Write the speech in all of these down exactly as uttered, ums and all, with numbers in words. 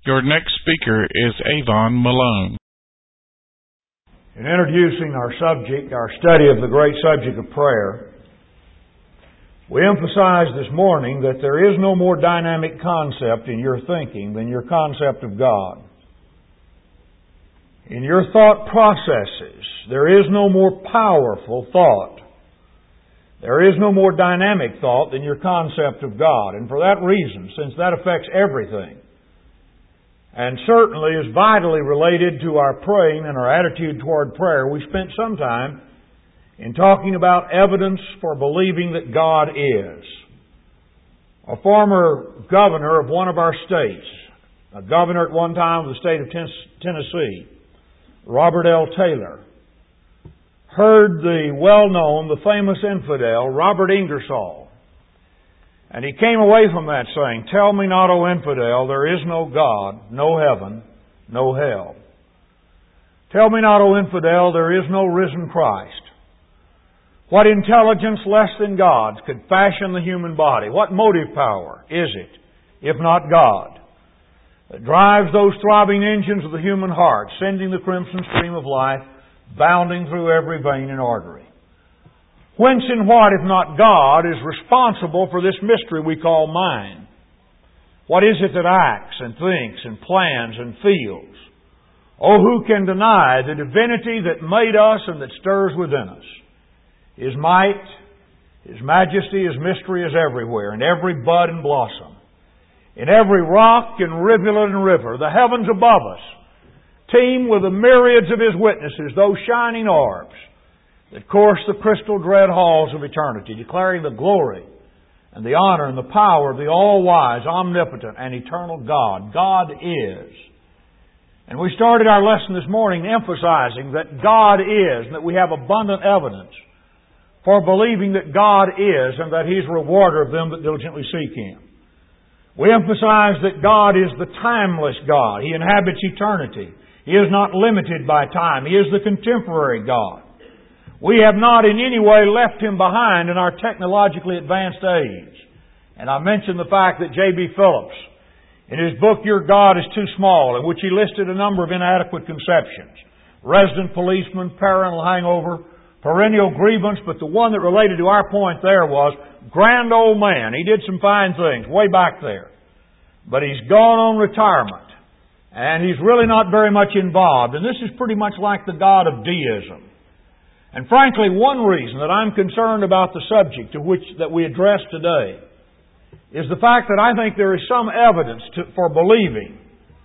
Your next speaker is Avon Malone. In introducing our subject, our study of the great subject of prayer, we emphasize this morning that there is no more dynamic concept in your thinking than your concept of God. In your thought processes, there is no more powerful thought. There is no more dynamic thought than your concept of God. And for that reason, since that affects everything, and certainly is vitally related to our praying and our attitude toward prayer, we spent some time in talking about evidence for believing that God is. A former governor of one of our states, a governor at one time of the state of Tennessee, Robert L. Taylor, heard the well-known, the famous infidel, Robert Ingersoll. And he came away from that saying, "Tell me not, O infidel, there is no God, no heaven, no hell. Tell me not, O infidel, there is no risen Christ. What intelligence less than God's could fashion the human body? What motive power is it, if not God, that drives those throbbing engines of the human heart, sending the crimson stream of life, bounding through every vein and artery? Whence and what, if not God, is responsible for this mystery we call mind? What is it that acts and thinks and plans and feels? Oh, who can deny the divinity that made us and that stirs within us? His might, His majesty, His mystery is everywhere, in every bud and blossom, in every rock and rivulet and river. The heavens above us teem with the myriads of His witnesses, those shining orbs that course the crystal dread halls of eternity, declaring the glory and the honor and the power of the all-wise, omnipotent, and eternal God. God is. And we started our lesson this morning emphasizing that God is, and that we have abundant evidence for believing that God is, and that He's a rewarder of them that diligently seek Him. We emphasize that God is the timeless God. He inhabits eternity. He is not limited by time. He is the contemporary God. We have not in any way left Him behind in our technologically advanced age. And I mentioned the fact that J B Phillips, in his book, Your God is Too Small, in which he listed a number of inadequate conceptions: resident policeman, parental hangover, perennial grievance, but the one that related to our point there was grand old man. He did some fine things way back there. But he's gone on retirement. And he's really not very much involved. And this is pretty much like the God of deism. And frankly, one reason that I'm concerned about the subject to which that we address today is the fact that I think there is some evidence to, for believing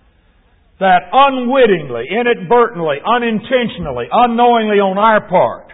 that unwittingly, inadvertently, unintentionally, unknowingly on our part,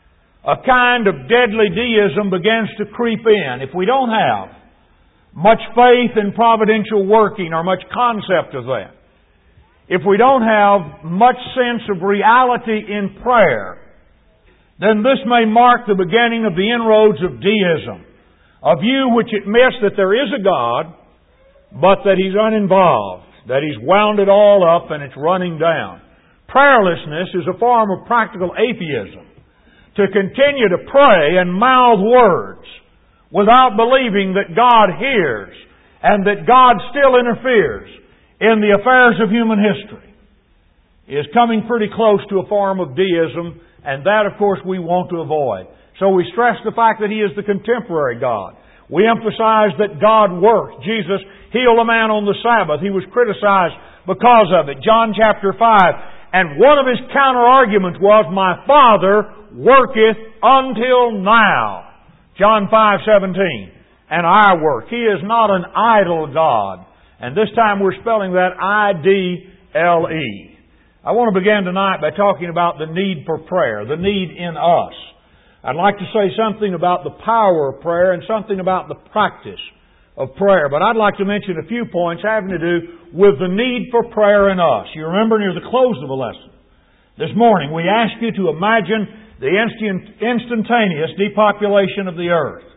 a kind of deadly deism begins to creep in. If we don't have much faith in providential working or much concept of that, if we don't have much sense of reality in prayer, then this may mark the beginning of the inroads of deism, a view which admits that there is a God, but that He's uninvolved, that He's wound it all up and it's running down. Prayerlessness is a form of practical atheism. To continue to pray and mouth words without believing that God hears and that God still interferes in the affairs of human history is coming pretty close to a form of deism. And that, of course, we want to avoid. So we stress the fact that He is the contemporary God. We emphasize that God works. Jesus healed a man on the Sabbath. He was criticized because of it. John chapter five. And one of His counter-arguments was, "My Father worketh until now." John five seventeen. And I work. He is not an idle God. And this time we're spelling that I D L E. I want to begin tonight by talking about the need for prayer, the need in us. I'd like to say something about the power of prayer and something about the practice of prayer. But I'd like to mention a few points having to do with the need for prayer in us. You remember near the close of the lesson this morning, we asked you to imagine the instant, instantaneous depopulation of the earth.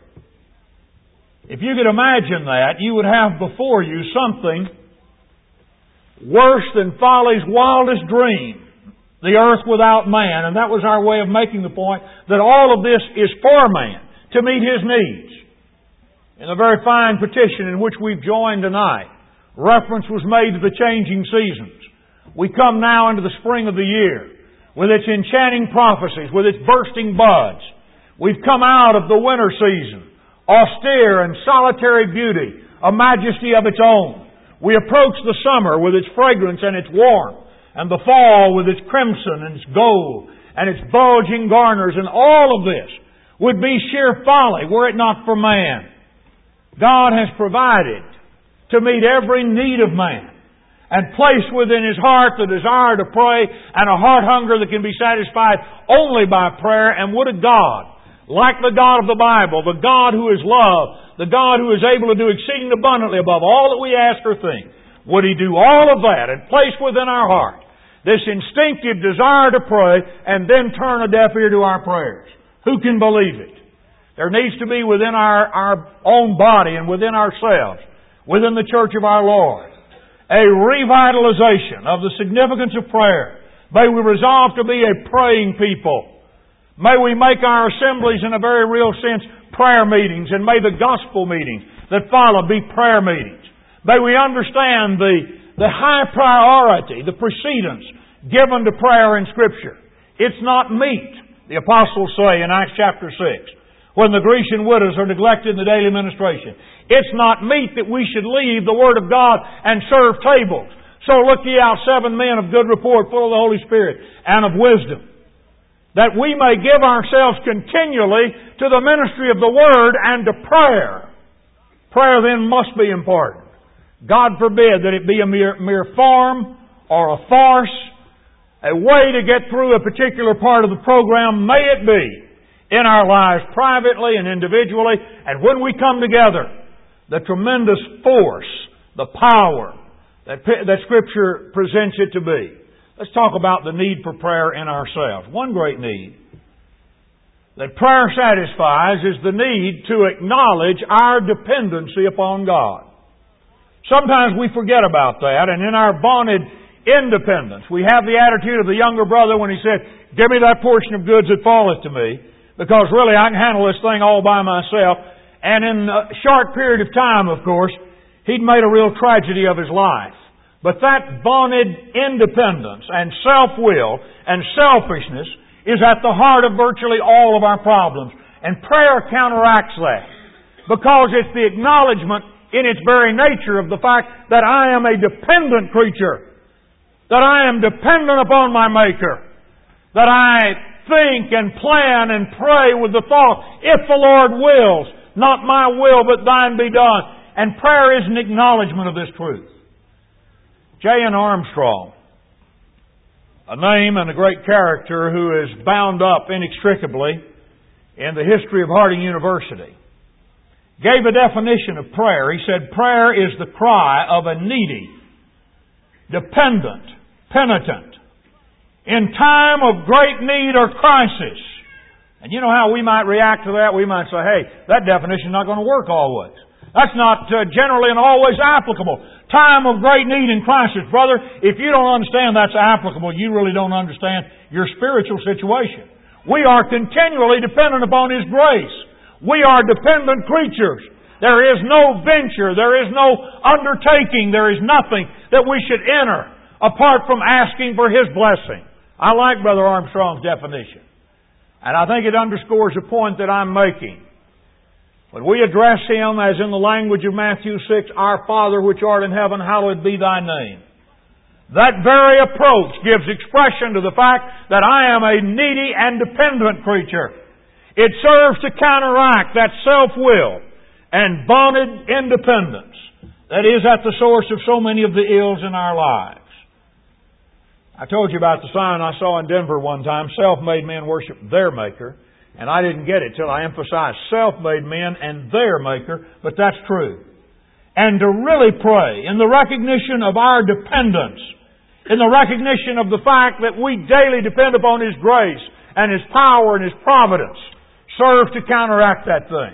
If you could imagine that, you would have before you something worse than folly's wildest dream, the earth without man. And that was our way of making the point that all of this is for man, to meet his needs. In the very fine petition in which we've joined tonight, Reference was made to the changing seasons. We come now into the spring of the year with its enchanting prophecies, with its bursting buds. We've come out of the winter season, austere and solitary beauty, a majesty of its own. We approach the summer with its fragrance and its warmth, and the fall with its crimson and its gold and its bulging garners, and all of this would be sheer folly were it not for man. God has provided to meet every need of man and placed within his heart the desire to pray and a heart hunger that can be satisfied only by prayer. And would a God, like the God of the Bible, the God who is love, the God who is able to do exceeding abundantly above all that we ask or think, would He do all of that and place within our heart this instinctive desire to pray and then turn a deaf ear to our prayers? Who can believe it? There needs to be within our, our own body and within ourselves, within the church of our Lord, a revitalization of the significance of prayer. May we resolve to be a praying people. May we make our assemblies in a very real sense prayer meetings, and may the gospel meetings that follow be prayer meetings. May we understand the, the high priority, the precedence given to prayer in Scripture. It's not meat, the apostles say in Acts chapter six, when the Grecian widows are neglected in the daily ministration. It's not meet that we should leave the Word of God and serve tables. So look ye out seven men of good report, full of the Holy Spirit and of wisdom, that we may give ourselves continually to the ministry of the Word and to prayer. Prayer then must be important. God forbid that it be a mere, mere form or a farce, a way to get through a particular part of the program. May it be in our lives privately and individually, and when we come together, the tremendous force, the power that, that Scripture presents it to be. Let's talk about the need for prayer in ourselves. One great need that prayer satisfies is the need to acknowledge our dependency upon God. Sometimes we forget about that, and in our bonded independence, we have the attitude of the younger brother when he said, "Give me that portion of goods that falleth to me, because really I can handle this thing all by myself." And in a short period of time, of course, he'd made a real tragedy of his life. But that bonded independence and self-will and selfishness is at the heart of virtually all of our problems. And prayer counteracts that, because it's the acknowledgement in its very nature of the fact that I am a dependent creature, that I am dependent upon my Maker, that I think and plan and pray with the thought, if the Lord wills, not my will but thine be done. And prayer is an acknowledgement of this truth. J N Armstrong, a name and a great character who is bound up inextricably in the history of Harding University, gave a definition of prayer. He said, prayer is the cry of a needy, dependent, penitent, in time of great need or crisis. And you know how we might react to that? We might say, hey, that definition is not going to work always. That's not uh, generally and always applicable. Time of great need and crisis. Brother, if you don't understand that's applicable, you really don't understand your spiritual situation. We are continually dependent upon His grace. We are dependent creatures. There is no venture, there is no undertaking, there is nothing that we should enter apart from asking for His blessing. I like Brother Armstrong's definition. And I think it underscores the point that I'm making. When we address Him, as in the language of Matthew six, Our Father which art in heaven, hallowed be Thy name. That very approach gives expression to the fact that I am a needy and dependent creature. It serves to counteract that self-will and bonded independence that is at the source of so many of the ills in our lives. I told you about the sign I saw in Denver one time, self-made men worship their Maker. And I didn't get it till I emphasized self-made men and their Maker, but that's true. And to really pray in the recognition of our dependence, in the recognition of the fact that we daily depend upon His grace and His power and His providence, serve to counteract that thing.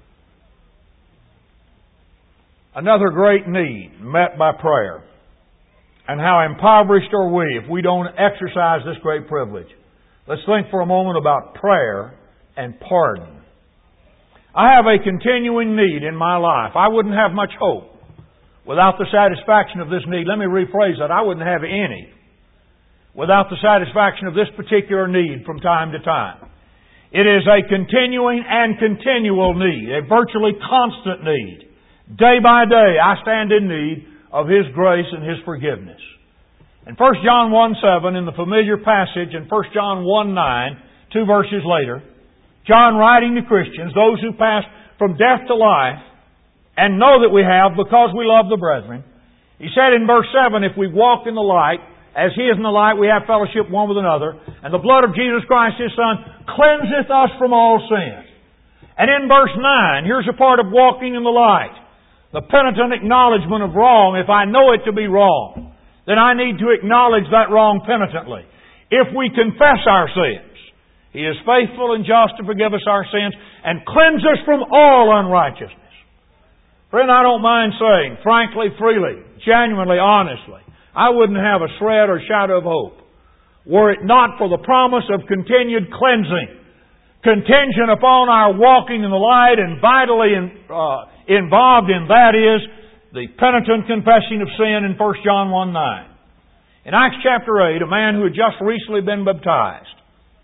Another great need met by prayer. And how impoverished are we if we don't exercise this great privilege. Let's think for a moment about prayer and pardon. I have a continuing need in my life. I wouldn't have much hope Without the satisfaction of this need, let me rephrase that, I wouldn't have any. Without the satisfaction of this particular need from time to time. It is a continuing and continual need, a virtually constant need. Day by day, I stand in need of His grace and His forgiveness. In First John one seven, in the familiar passage, in First John one nine, two verses later, John writing to Christians, those who pass from death to life, and know that we have because we love the brethren. He said in verse seven, if we walk in the light, as He is in the light, we have fellowship one with another, and the blood of Jesus Christ His Son cleanseth us from all sin. And in verse nine, here's a part of walking in the light. The penitent acknowledgement of wrong. If I know it to be wrong, then I need to acknowledge that wrong penitently. If we confess our sins, He is faithful and just to forgive us our sins and cleanse us from all unrighteousness. Friend, I don't mind saying, frankly, freely, genuinely, honestly, I wouldn't have a shred or shadow of hope were it not for the promise of continued cleansing, contingent upon our walking in the light, and vitally in, uh, involved in that is the penitent confessing of sin in First John one nine. In Acts chapter eight, a man who had just recently been baptized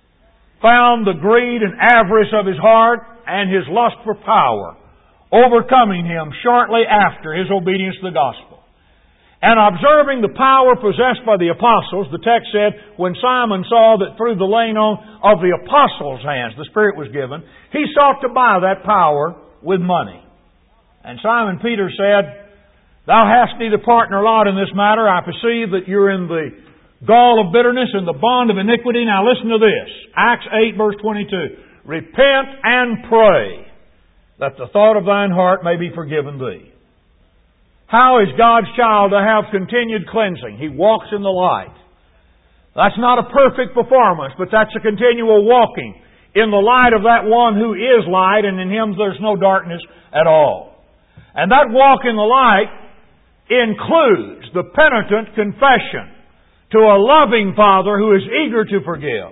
found the greed and avarice of his heart and his lust for power overcoming him shortly after his obedience to the gospel. And observing the power possessed by the apostles, the text said, when Simon saw that through the laying on of the apostles' hands the Spirit was given, he sought to buy that power with money. And Simon Peter said, Thou hast neither part nor lot in this matter. I perceive that you're in the gall of bitterness and the bond of iniquity. Now listen to this. Acts eight verse twenty-two. Repent and pray that the thought of thine heart may be forgiven thee. How is God's child to have continued cleansing? He walks in the light. That's not a perfect performance, but that's a continual walking in the light of that one who is light, and in Him there's no darkness at all. And that walk in the light includes the penitent confession to a loving Father who is eager to forgive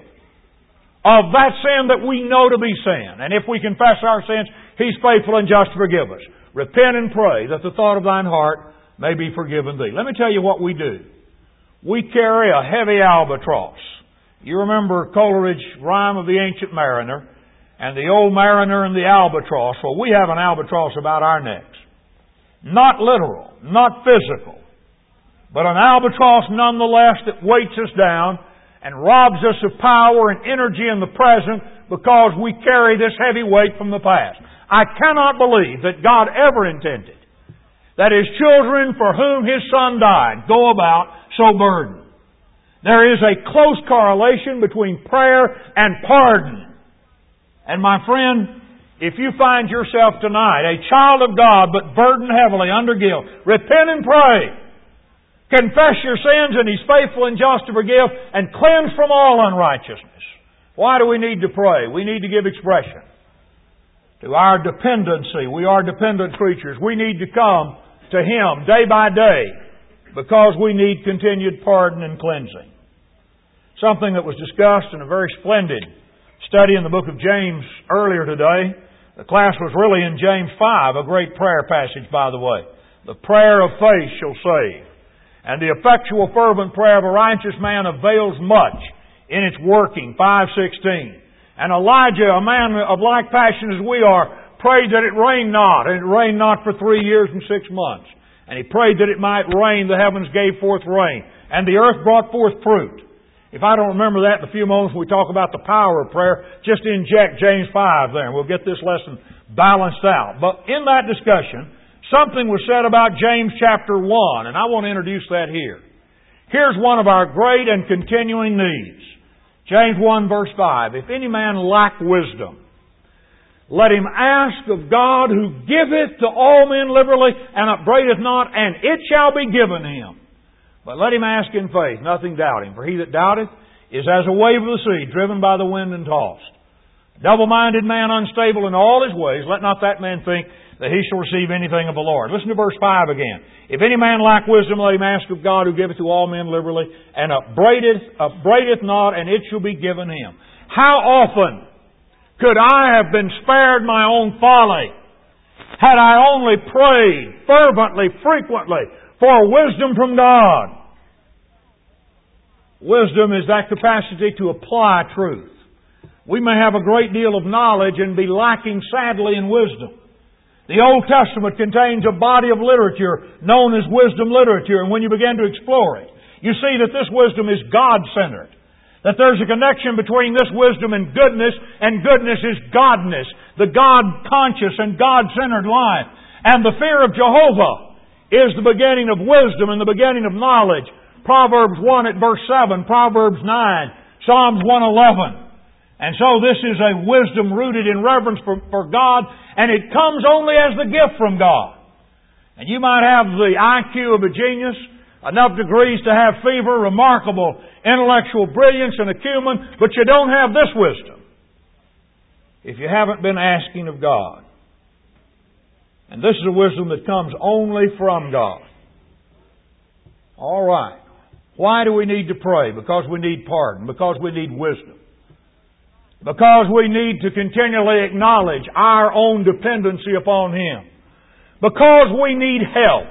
of that sin that we know to be sin. And if we confess our sins, He's faithful and just to forgive us. Repent and pray that the thought of thine heart may be forgiven thee. Let me tell you what we do. We carry a heavy albatross. You remember Coleridge's rhyme of the Ancient Mariner and the old mariner and the albatross. Well, we have an albatross about our necks. Not literal, not physical, but an albatross nonetheless that weights us down and robs us of power and energy in the present because we carry this heavy weight from the past. I cannot believe that God ever intended that His children for whom His Son died go about so burdened. There is a close correlation between prayer and pardon. And my friend, if you find yourself tonight a child of God but burdened heavily under guilt, repent and pray. Confess your sins and He's faithful and just to forgive and cleanse from all unrighteousness. Why do we need to pray? We need to give expression to our dependency. We are dependent creatures. We need to come to Him day by day because we need continued pardon and cleansing. Something that was discussed in a very splendid study in the book of James earlier today. The class was really in James five, a great prayer passage, by the way. The prayer of faith shall save. And the effectual fervent prayer of a righteous man avails much in its working, five sixteen. And Elijah, a man of like passion as we are, prayed that it rain not, and it rained not for three years and six months. And he prayed that it might rain, the heavens gave forth rain, and the earth brought forth fruit. If I don't remember that in a few moments when we talk about the power of prayer, just inject James five there, and we'll get this lesson balanced out. But in that discussion, something was said about James chapter one, and I want to introduce that here. Here's one of our great and continuing needs. James one verse five, if any man lack wisdom, let him ask of God who giveth to all men liberally and upbraideth not, and it shall be given him. But let him ask in faith, nothing doubting. For he that doubteth is as a wave of the sea, driven by the wind and tossed. A double-minded man, unstable in all his ways, let not that man think that he shall receive anything of the Lord. Listen to verse five again. If any man lack wisdom, let him ask of God who giveth to all men liberally, and upbraideth, upbraideth not, and it shall be given him. How often could I have been spared my own folly Had I only prayed fervently, frequently, for wisdom from God. Wisdom is that capacity to apply truth. We may have a great deal of knowledge and be lacking sadly in wisdom. The Old Testament contains a body of literature known as wisdom literature, and when you begin to explore it, you see that this wisdom is God-centered. That there's a connection between this wisdom and goodness, and goodness is godness, the God-conscious and God-centered life. And the fear of Jehovah is the beginning of wisdom and the beginning of knowledge. Proverbs one at verse seven, Proverbs nine, Psalms one eleven. And so this is a wisdom rooted in reverence for, for God, and it comes only as the gift from God. And you might have the I Q of a genius, enough degrees to have fever, remarkable intellectual brilliance and acumen, but you don't have this wisdom if you haven't been asking of God. And this is a wisdom that comes only from God. All right. Why do we need to pray? Because we need pardon. Because we need wisdom. Because we need to continually acknowledge our own dependency upon Him. Because we need help.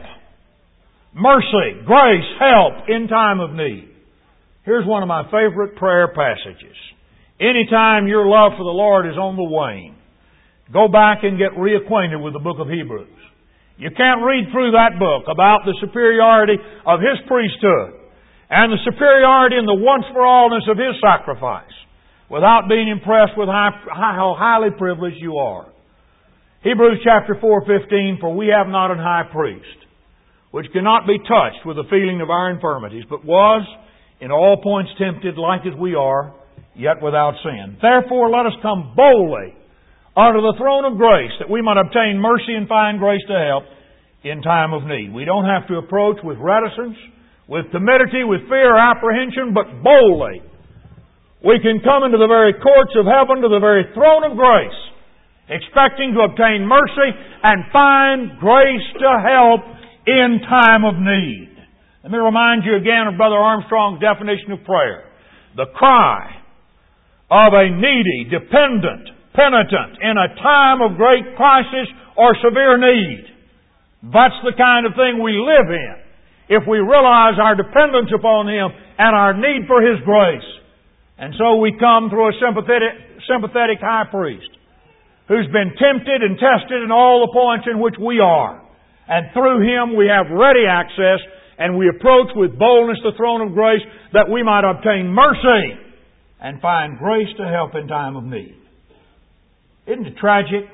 Mercy, grace, help in time of need. Here's one of my favorite prayer passages. Anytime your love for the Lord is on the wane, go back and get reacquainted with the book of Hebrews. You can't read through that book about the superiority of His priesthood and the superiority and the once-for-allness of His sacrifice without being impressed with how highly privileged you are. Hebrews chapter four fifteen, for we have not an high priest, which cannot be touched with the feeling of our infirmities, but was in all points tempted like as we are, yet without sin. Therefore let us come boldly unto the throne of grace, that we might obtain mercy and find grace to help in time of need. We don't have to approach with reticence, with timidity, with fear or apprehension, but boldly. We can come into the very courts of heaven, to the very throne of grace, expecting to obtain mercy and find grace to help in time of need. Let me remind you again of Brother Armstrong's definition of prayer. The cry of a needy, dependent, penitent in a time of great crisis or severe need. That's the kind of thing we live in if we realize our dependence upon Him and our need for His grace. And so we come through a sympathetic, sympathetic high priest who's been tempted and tested in all the points in which we are. And through Him we have ready access, and we approach with boldness the throne of grace that we might obtain mercy and find grace to help in time of need. Isn't it tragic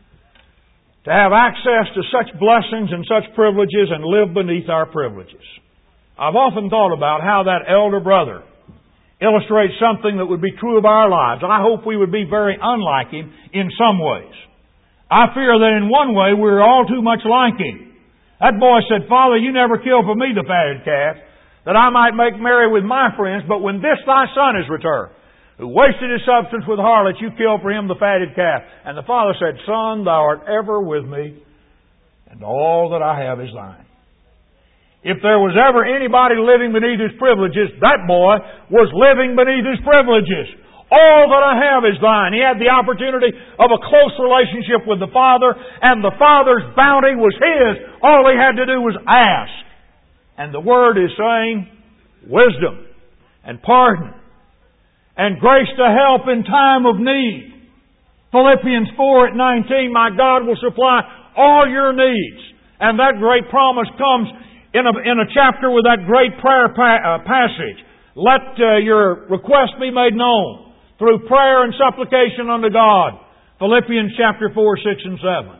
to have access to such blessings and such privileges and live beneath our privileges? I've often thought about how that elder brother illustrates something that would be true of our lives. I hope we would be very unlike him in some ways. I fear that in one way we're all too much like him. That boy said, Father, you never killed for me the fatted calf, that I might make merry with my friends, but when this thy son is returned, who wasted his substance with harlots, you killed for him the fatted calf. And the father said, Son, thou art ever with me, and all that I have is thine. If there was ever anybody living beneath his privileges, that boy was living beneath his privileges. All that I have is thine. He had the opportunity of a close relationship with the Father, and the Father's bounty was his. All he had to do was ask. And the Word is saying wisdom and pardon and grace to help in time of need. Philippians four at nineteen, my God will supply all your needs. And that great promise comes in a, in a chapter with that great prayer pa- uh, passage. Let uh, your request be made known through prayer and supplication unto God. Philippians chapter four, six and seven.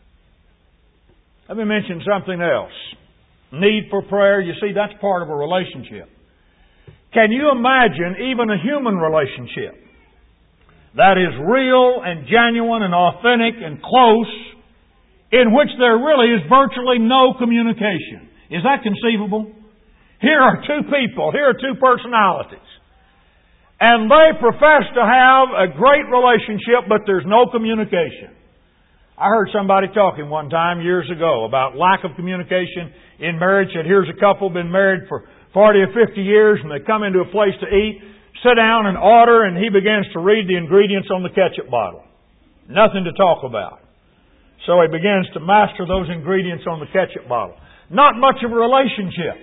Let me mention something else. Need for prayer, you see, that's part of a relationship. Can you imagine even a human relationship that is real and genuine and authentic and close, in which there really is virtually no communication? Is that conceivable? Here are two people, here are two personalities, and they profess to have a great relationship, but there's no communication. I heard somebody talking one time years ago about lack of communication in marriage. Said, here's a couple been married for forty or fifty years, and they come into a place to eat, sit down and order, and he begins to read the ingredients on the ketchup bottle. Nothing to talk about. So he begins to master those ingredients on the ketchup bottle. Not much of a relationship.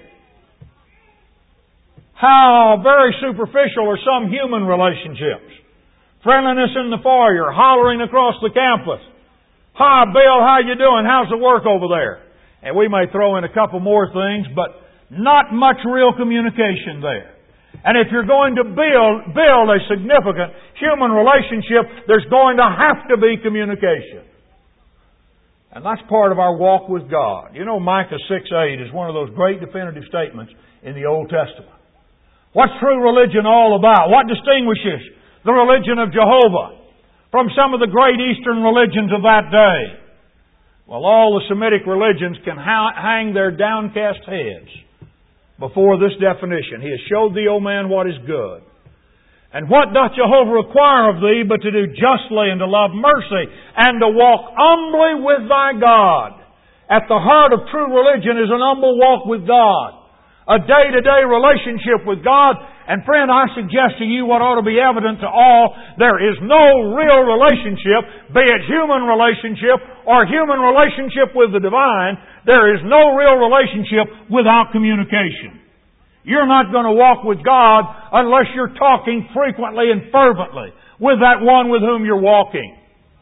How very superficial are some human relationships. Friendliness in the foyer, hollering across the campus. Hi, Bill, how you doing? How's the work over there? And we may throw in a couple more things, but not much real communication there. And if you're going to build, build a significant human relationship, there's going to have to be communication. And that's part of our walk with God. You know, Micah six eight is one of those great definitive statements in the Old Testament. What's true religion all about? What distinguishes the religion of Jehovah from some of the great Eastern religions of that day? Well, all the Semitic religions can ha- hang their downcast heads before this definition. He has showed thee, O man, what is good. And what doth Jehovah require of thee but to do justly and to love mercy and to walk humbly with thy God? At the heart of true religion is an humble walk with God. A day-to-day relationship with God. And friend, I suggest to you what ought to be evident to all. There is no real relationship, be it human relationship or human relationship with the divine. There is no real relationship without communication. You're not going to walk with God unless you're talking frequently and fervently with that one with whom you're walking.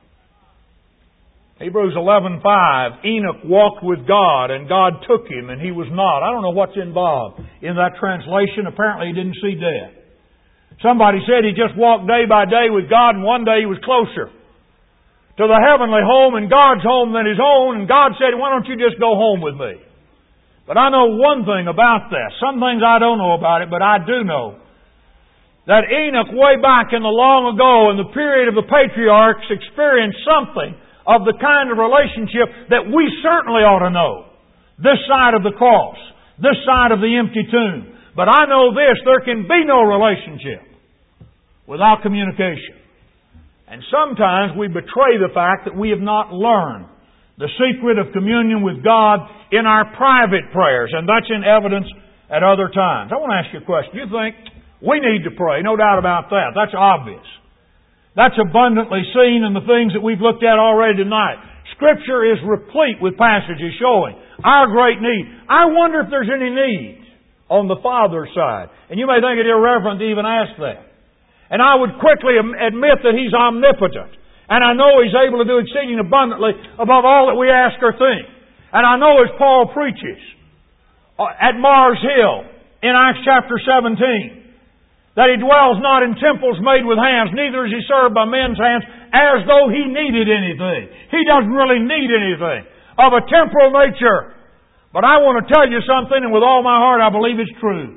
Hebrews eleven five, Enoch walked with God and God took him and he was not. I don't know what's involved in that translation. Apparently he didn't see death. Somebody said he just walked day by day with God and one day he was closer to the heavenly home and God's home than his own, and God said, why don't you just go home with me? But I know one thing about that. Some things I don't know about it, but I do know that Enoch way back in the long ago in the period of the patriarchs experienced something of the kind of relationship that we certainly ought to know. This side of the cross. This side of the empty tomb. But I know this, there can be no relationship without communication. And sometimes we betray the fact that we have not learned the secret of communion with God in our private prayers. And that's in evidence at other times. I want to ask you a question. You think we need to pray? No doubt about that. That's obvious. That's abundantly seen in the things that we've looked at already tonight. Scripture is replete with passages showing our great need. I wonder if there's any need on the Father's side. And you may think it irreverent to even ask that. And I would quickly admit that He's omnipotent. And I know He's able to do exceeding abundantly above all that we ask or think. And I know as Paul preaches at Mars Hill in Acts chapter seventeen, that He dwells not in temples made with hands, neither is He served by men's hands, as though He needed anything. He doesn't really need anything of a temporal nature. But I want to tell you something, and with all my heart I believe it's true.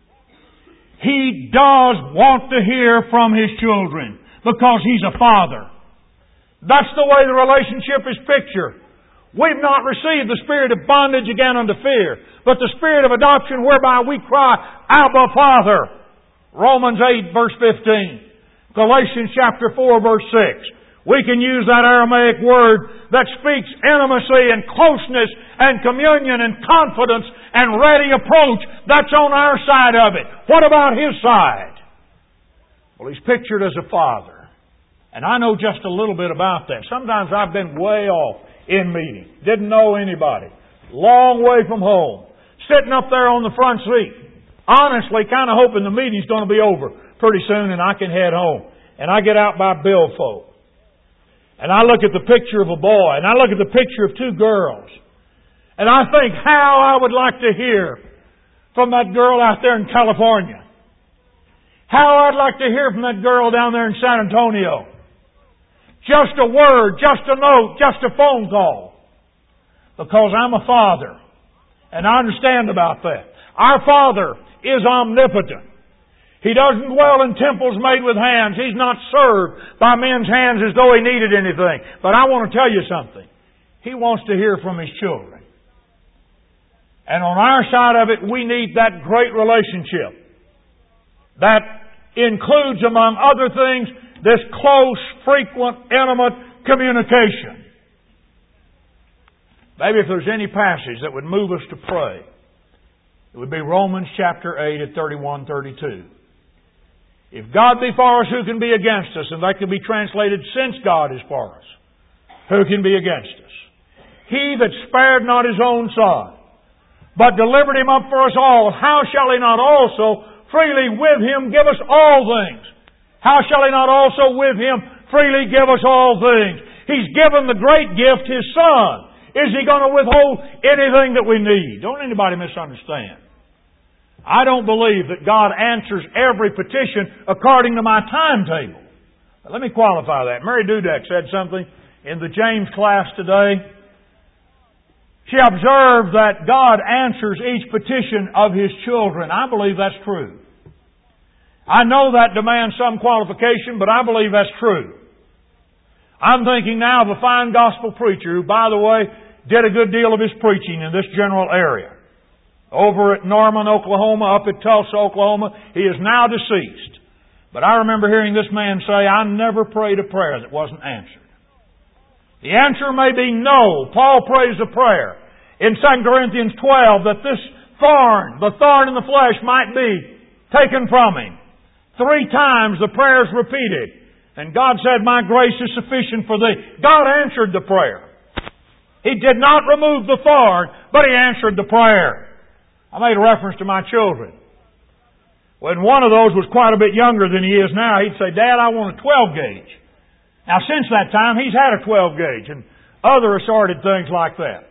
He does want to hear from His children, because He's a Father. That's the way the relationship is pictured. We've not received the spirit of bondage again unto fear, but the spirit of adoption whereby we cry, Abba, Father. Romans eight verse fifteen. Galatians chapter four verse six. We can use that Aramaic word that speaks intimacy and closeness and communion and confidence and ready approach. That's on our side of it. What about His side? Well, He's pictured as a Father. And I know just a little bit about that. Sometimes I've been way off in meetings. Didn't know anybody. Long way from home. Sitting up there on the front seat. Honestly, kind of hoping the meeting's going to be over pretty soon and I can head home. And I get out by billfold. And I look at the picture of a boy. And I look at the picture of two girls. And I think how I would like to hear from that girl out there in California. How I'd like to hear from that girl down there in San Antonio. Just a word, just a note, just a phone call. Because I'm a father. And I understand about that. Our Father is omnipotent. He doesn't dwell in temples made with hands. He's not served by men's hands as though He needed anything. But I want to tell you something. He wants to hear from His children. And on our side of it, we need that great relationship. That includes, among other things, this close, frequent, intimate communication. Maybe if there's any passage that would move us to pray, it would be Romans chapter eight at thirty-one thirty-two. If God be for us, who can be against us? And that can be translated, since God is for us, who can be against us? He that spared not His own Son, but delivered Him up for us all, how shall He not also freely with Him give us all things? How shall He not also with Him freely give us all things? He's given the great gift, His Son. Is He going to withhold anything that we need? Don't anybody misunderstand. I don't believe that God answers every petition according to my timetable. But let me qualify that. Mary Dudek said something in the James class today. She observed that God answers each petition of His children. I believe that's true. I know that demands some qualification, but I believe that's true. I'm thinking now of a fine gospel preacher who, by the way, did a good deal of his preaching in this general area. Over at Norman, Oklahoma, up at Tulsa, Oklahoma. He is now deceased. But I remember hearing this man say, I never prayed a prayer that wasn't answered. The answer may be no. Paul prays a prayer in Second Corinthians twelve that this thorn, the thorn in the flesh, might be taken from him. Three times the prayer is repeated. And God said, my grace is sufficient for thee. God answered the prayer. He did not remove the thorn, but He answered the prayer. I made a reference to my children. When one of those was quite a bit younger than he is now, he'd say, Dad, I want a twelve gauge. Now, since that time, he's had a twelve gauge and other assorted things like that.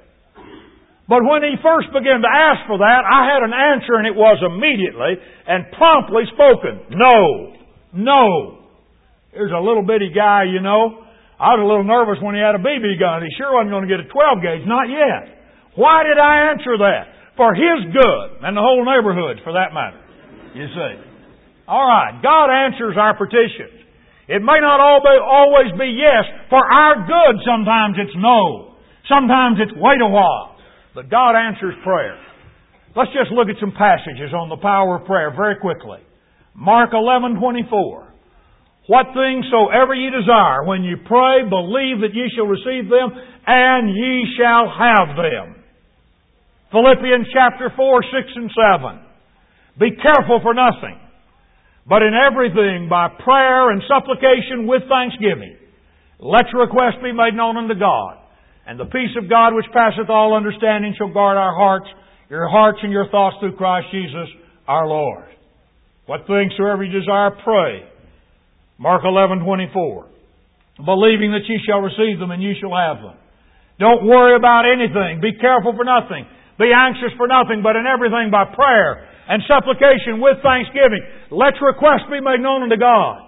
But when he first began to ask for that, I had an answer, and it was immediately and promptly spoken. No. No. Here's a little bitty guy, you know. I was a little nervous when he had a B B gun. He sure wasn't going to get a twelve gauge. Not yet. Why did I answer that? For his good, and the whole neighborhood, for that matter. You see. All right. God answers our petitions. It may not always be yes. For our good, sometimes it's no. Sometimes it's wait a while. But God answers prayer. Let's just look at some passages on the power of prayer very quickly. Mark eleven twenty-four. What things soever ye desire, when you pray, believe that ye shall receive them, and ye shall have them. Philippians chapter four, six, and seven. Be careful for nothing, but in everything by prayer and supplication with thanksgiving, let your request be made known unto God. And the peace of God which passeth all understanding shall guard our hearts, your hearts and your thoughts through Christ Jesus our Lord. What things soever you desire, pray. Mark eleven twenty-four. Believing that ye shall receive them and ye shall have them. Don't worry about anything. Be careful for nothing. Be anxious for nothing, but in everything by prayer and supplication with thanksgiving. Let your request be made known unto God.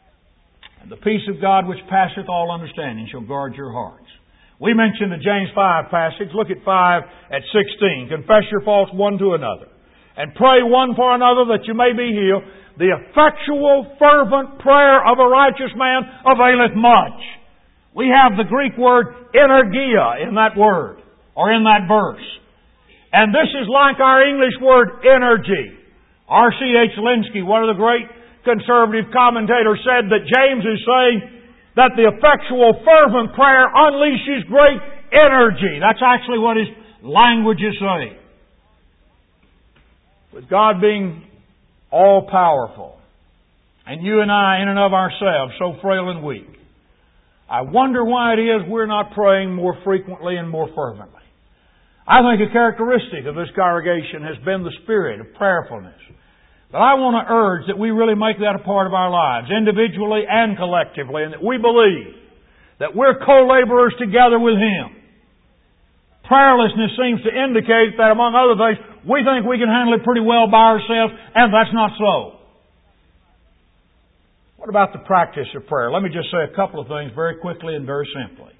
And the peace of God which passeth all understanding shall guard your hearts. We mentioned the James five passage. Look at five at sixteen. Confess your faults one to another, and pray one for another that you may be healed. The effectual, fervent prayer of a righteous man availeth much. We have the Greek word energia in that word, or in that verse. And this is like our English word energy. R C H Linsky, one of the great conservative commentators, said that James is saying that the effectual, fervent prayer unleashes great energy. That's actually what his language is saying. With God being all-powerful, and you and I, in and of ourselves, so frail and weak, I wonder why it is we're not praying more frequently and more fervently. I think a characteristic of this congregation has been the spirit of prayerfulness. But I want to urge that we really make that a part of our lives, individually and collectively, and that we believe that we're co-laborers together with Him. Prayerlessness seems to indicate that, among other things, we think we can handle it pretty well by ourselves, and that's not so. What about the practice of prayer? Let me just say a couple of things very quickly and very simply.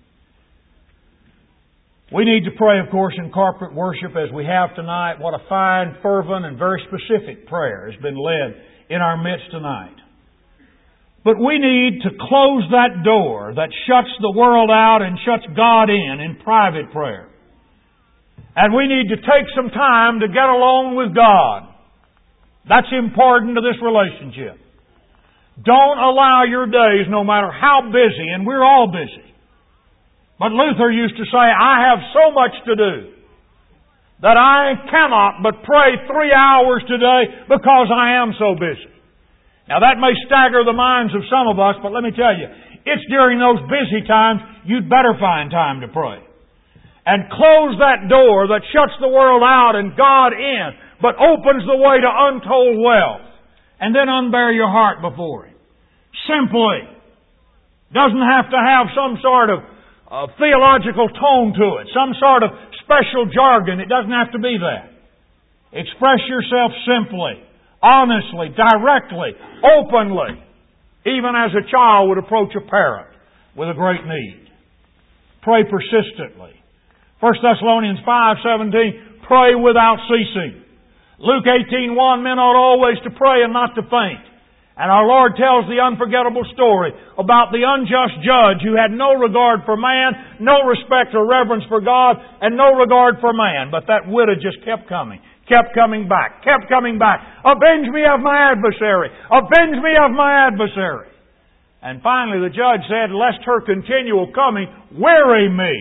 We need to pray, of course, in corporate worship as we have tonight. What a fine, fervent, and very specific prayer has been led in our midst tonight. But we need to close that door that shuts the world out and shuts God in in private prayer. And we need to take some time to get along with God. That's important to this relationship. Don't allow your days, no matter how busy, and we're all busy. But Luther used to say, I have so much to do that I cannot but pray three hours today because I am so busy. Now that may stagger the minds of some of us, but let me tell you, it's during those busy times you'd better find time to pray. and close that door that shuts the world out and God in, but opens the way to untold wealth, and then unbear your heart before Him. Simply. Doesn't have to have some sort of uh, theological tone to it, some sort of special jargon. It doesn't have to be that. Express yourself simply, honestly, directly, openly, even as a child would approach a parent with a great need. Pray persistently. First Thessalonians five seventeen, pray without ceasing. Luke eighteen one, men ought always to pray and not to faint. And our Lord tells the unforgettable story about the unjust judge who had no regard for man, no respect or reverence for God, and no regard for man. But that widow just kept coming, kept coming back, kept coming back. Avenge me of my adversary! Avenge me of my adversary! And finally the judge said, lest her continual coming weary me.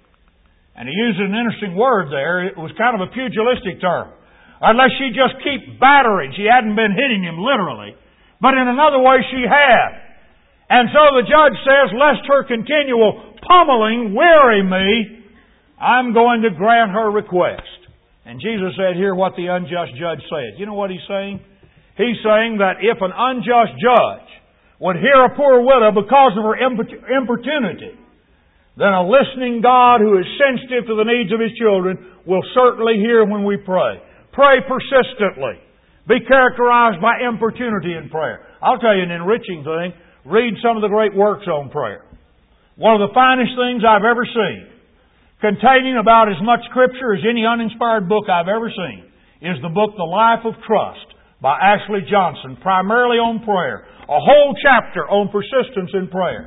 And he used an interesting word there. It was kind of a pugilistic term. Unless she just keep battering. She hadn't been hitting him literally. But in another way she had. And so the judge says, lest her continual pummeling weary me, I'm going to grant her request. And Jesus said, hear what the unjust judge said. You know what He's saying? He's saying that if an unjust judge would hear a poor widow because of her importunity, then a listening God who is sensitive to the needs of His children will certainly hear when we pray. Pray persistently. Be characterized by importunity in prayer. I'll tell you an enriching thing. Read some of the great works on prayer. One of the finest things I've ever seen, containing about as much Scripture as any uninspired book I've ever seen, is the book The Life of Trust by Ashley Johnson, primarily on prayer. A whole chapter on persistence in prayer.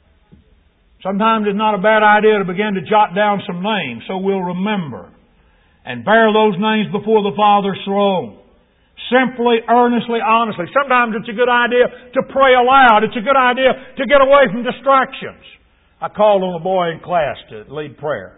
Sometimes it's not a bad idea to begin to jot down some names so we'll remember and bear those names before the Father's throne. Simply, earnestly, honestly. Sometimes it's a good idea to pray aloud. It's a good idea to get away from distractions. I called on a boy in class to lead prayer.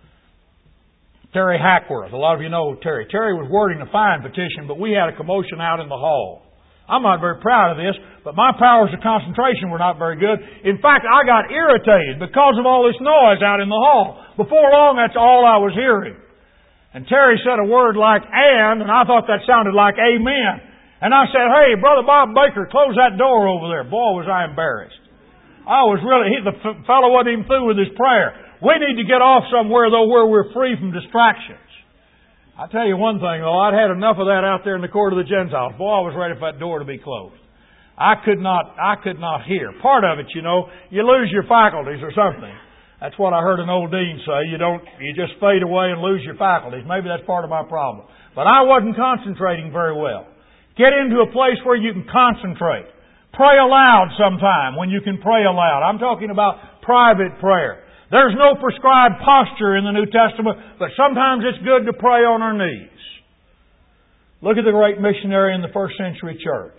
Terry Hackworth. A lot of you know Terry. Terry was wording a fine petition, but we had a commotion out in the hall. I'm not very proud of this, but my powers of concentration were not very good. In fact, I got irritated because of all this noise out in the hall. Before long, that's all I was hearing. And Terry said a word like and, and I thought that sounded like amen. And I said, hey, Brother Bob Baker, close that door over there. Boy, was I embarrassed. I was really, he, the f- fellow wasn't even through with his prayer. We need to get off somewhere, though, where we're free from distractions. I'll tell you one thing, though. I'd had enough of that out there in the court of the Gentiles. Boy, I was ready for that door to be closed. I could not, I could not hear. Part of it, you know, you lose your faculties or something. That's what I heard an old dean say. You don't, you just fade away and lose your faculties. Maybe that's part of my problem. But I wasn't concentrating very well. Get into a place where you can concentrate. Pray aloud sometime when you can pray aloud. I'm talking about private prayer. There's no prescribed posture in the New Testament, but sometimes it's good to pray on our knees. Look at the great missionary in the first century church.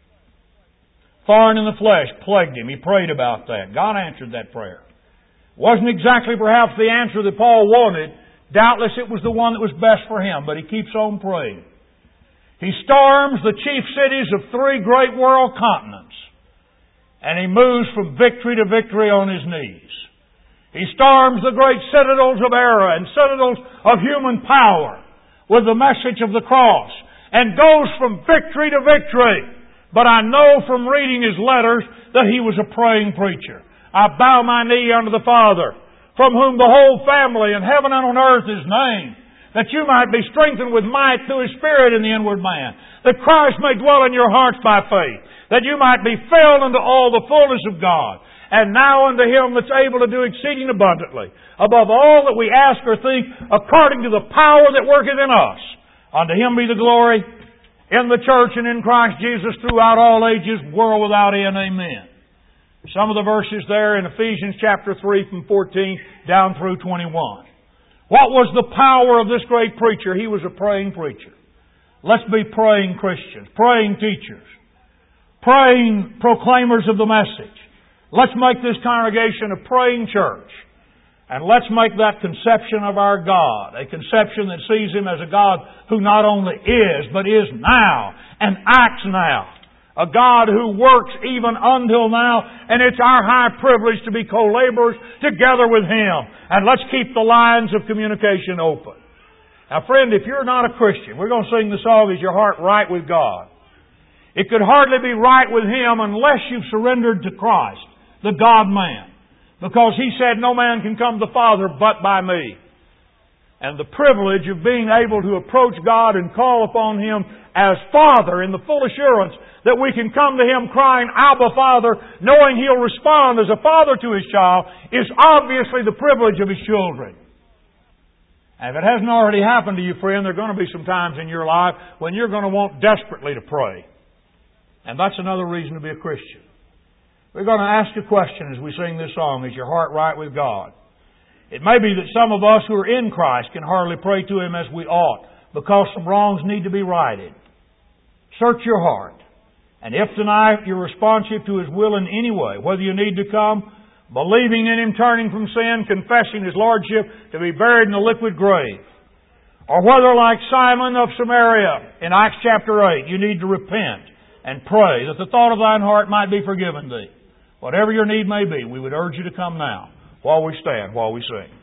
Thorn in the flesh plagued him. He prayed about that. God answered that prayer. Wasn't exactly perhaps the answer that Paul wanted. Doubtless it was the one that was best for him, but he keeps on praying. He storms the chief cities of three great world continents, and he moves from victory to victory on his knees. He storms the great citadels of error and citadels of human power with the message of the cross, and goes from victory to victory. But I know from reading his letters that he was a praying preacher. I bow my knee unto the Father, from whom the whole family in heaven and on earth is named, that you might be strengthened with might through His Spirit in the inward man, that Christ may dwell in your hearts by faith, that you might be filled unto all the fullness of God. And now unto Him that's able to do exceeding abundantly, above all that we ask or think, according to the power that worketh in us. Unto Him be the glory in the church and in Christ Jesus throughout all ages, world without end. Amen. Some of the verses there in Ephesians chapter three from fourteen down through twenty-one. What was the power of this great preacher? He was a praying preacher. Let's be praying Christians, praying teachers, praying proclaimers of the message. Let's make this congregation a praying church. And let's make that conception of our God a conception that sees Him as a God who not only is, but is now and acts now. A God who works even until now, and it's our high privilege to be co-laborers together with Him. And let's keep the lines of communication open. Now friend, if you're not a Christian, we're going to sing the song, Is Your Heart Right with God? It could hardly be right with Him unless you've surrendered to Christ, the God-man. Because He said, no man can come to the Father but by me. And the privilege of being able to approach God and call upon Him as Father in the full assurance that we can come to Him crying, Abba, Father, knowing He'll respond as a father to His child, is obviously the privilege of His children. And if it hasn't already happened to you, friend, there are going to be some times in your life when you're going to want desperately to pray. And that's another reason to be a Christian. We're going to ask a question as we sing this song, Is Your Heart Right with God? It may be that some of us who are in Christ can hardly pray to Him as we ought because some wrongs need to be righted. Search your heart. And if tonight you're responsive to His will in any way, whether you need to come, believing in Him, turning from sin, confessing His Lordship, to be buried in a liquid grave, or whether like Simon of Samaria in Acts chapter eight, you need to repent and pray that the thought of thine heart might be forgiven thee. Whatever your need may be, we would urge you to come now while we stand, while we sing.